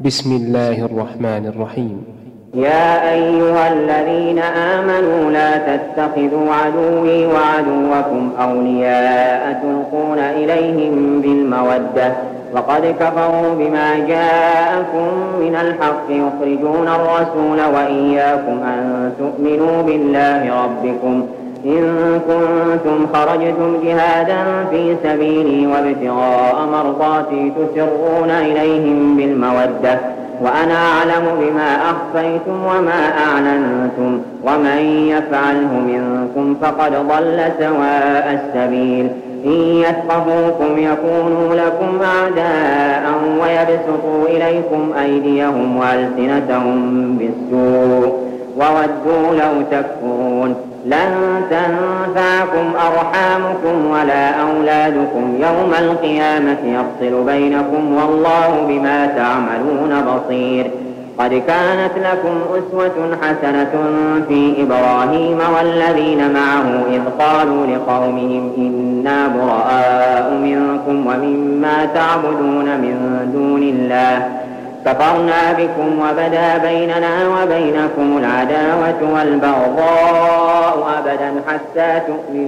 بسم الله الرحمن الرحيم. يا أيها الذين آمنوا لا تتخذوا عدوي وعدوكم أولياء تلقون إليهم بالمودة وقد كفروا بما جاءكم من الحق يخرجون الرسول وإياكم أن تؤمنوا بالله ربكم إن كنتم خرجتم جهادا في سبيلي وابتغاء مرضاتي تسرون إليهم بالمودة وأنا أعلم بما أخفيتم وما أعلنتم ومن يفعله منكم فقد ضل سواء السبيل إن يثقفوكم يكونوا لكم أعداء ويبسطوا إليكم أيديهم وألسنتهم بالسوء وودوا لو تكفرون لن تنفعكم أرحامكم ولا أولادكم يوم القيامة يفصل بينكم والله بما تعملون بصير قد كانت لكم أسوة حسنة في إبراهيم والذين معه إذ قالوا لقومهم إنا براء منكم ومما تعبدون من دون الله كفرنا بكم وبدا بيننا وبينكم العداوة والبغضاء أبدا حتى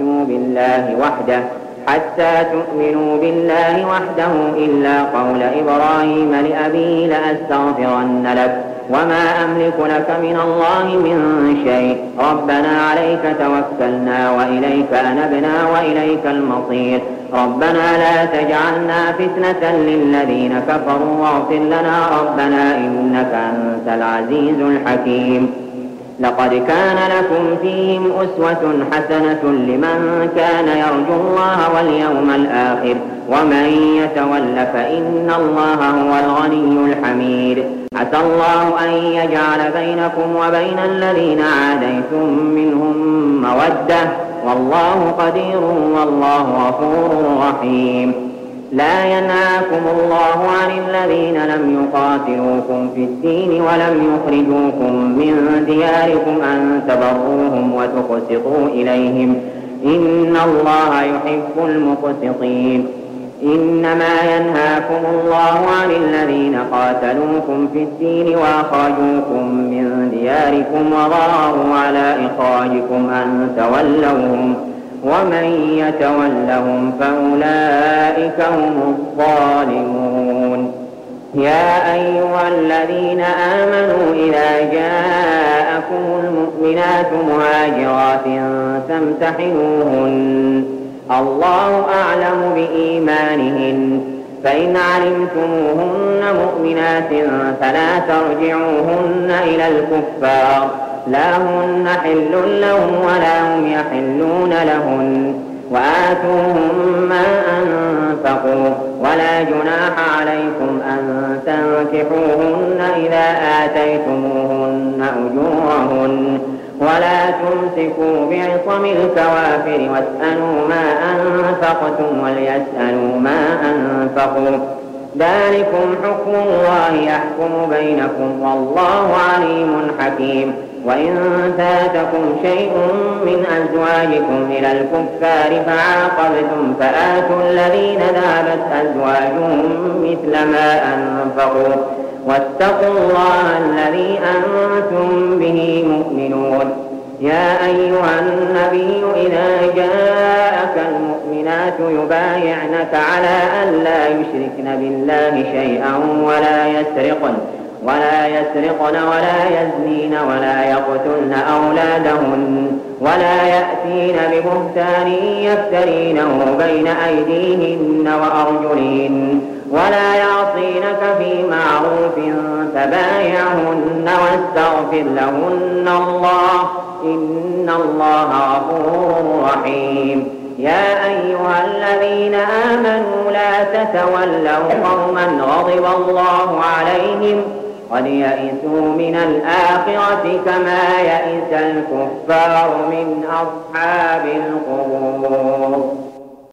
تؤمنوا بالله وحده إلا قول إبراهيم لأبيه لأستغفرن لك وما أملك لك من الله من شيء ربنا عليك توكلنا وإليك أنبنا وإليك المصير ربنا لا تجعلنا فتنة للذين كفروا واغفر لنا ربنا إنك أنت العزيز الحكيم لقد كان لكم فيهم أسوة حسنة لمن كان يرجو الله واليوم الآخر ومن يتول فإن الله هو الغني الحميد عسى الله أن يجعل بينكم وبين الذين عاديتم منهم مودة والله قدير والله غفور رحيم لا ينهاكم الله عن الذين لم يقاتلوكم في الدين ولم يخرجوكم من دياركم أن تبروهم وتقسطوا إليهم إن الله يحب المقسطين إنما ينهاكم الله عن الذين قاتلوكم في الدين وأخرجوكم من دياركم وظاهروا على إخراجكم أن تولوهم ومن يتولهم فأولئك هم الظالمون يا أيها الذين آمنوا إذا جاءكم المؤمنات مهاجرات فامتحنوهن الله أعلم بإيمانهن فإن علمتموهن مؤمنات فلا ترجعوهن إلى الكفار لا هن حل لهم ولا هم يحلون لهن وآتوهم ما أنفقوا ولا جناح عليكم أن تنكحوهن إذا آتيتموهن أجورهن ولا تمسكوا بعصم الكوافر واسألوا ما أنفقتم وليسألوا ما أنفقوا ذلكم حكم الله يحكم بينكم والله عليم حكيم وإن فاتكم شيء من أزواجكم إلى الكفار فعاقبتم فآتوا الذين ذهبت أزواجهم مثل ما أنفقوا واتقوا الله الذي أنتم به مؤمنون يا أيها النبي إذا جاءك المؤمنات يبايعنك على أن لا يشركن بالله شيئا ولا يسرقن ولا يزنين ولا يقتلن أولادهن ولا يأتين ببهتان يفترينه بين أيديهن وأرجلهن ولا يعصينك في معروف فبايعهن واستغفر لهن الله إن الله غفور رحيم يا أيها الذين آمنوا لا تتولوا قوما غضب الله عليهم قد يئسوا من الآخرة كما يئس الكفار من أصحاب القبور.